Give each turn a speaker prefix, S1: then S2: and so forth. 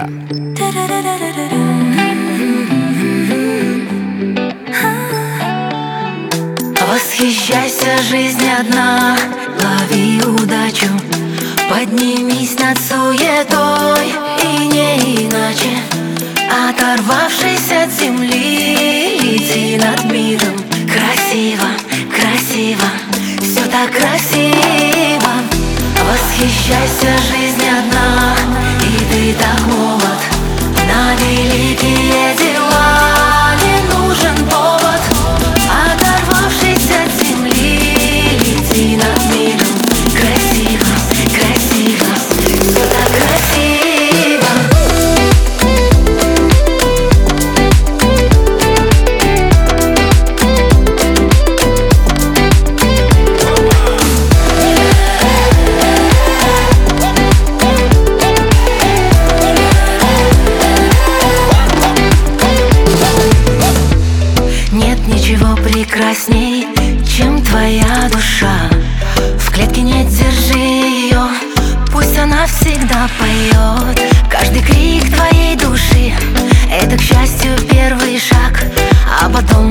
S1: Мира.
S2: Восхищайся, жизнь одна, лови удачу, поднимись над суетой, и не иначе. Оторвавшись от земли, лети над миром. Красиво, красиво, все так красиво. Восхищайся, жизнь одна, и ты так молод. На великие дела не нужен повод. Оторвавшись от земли, лети над миром. Красиво, красиво, все так красиво. Нет ничего прекрасней, чем твоя душа. В клетке не держи ее, пусть она всегда поет. Каждый крик твоей души — это, к счастью, первый шаг, а потом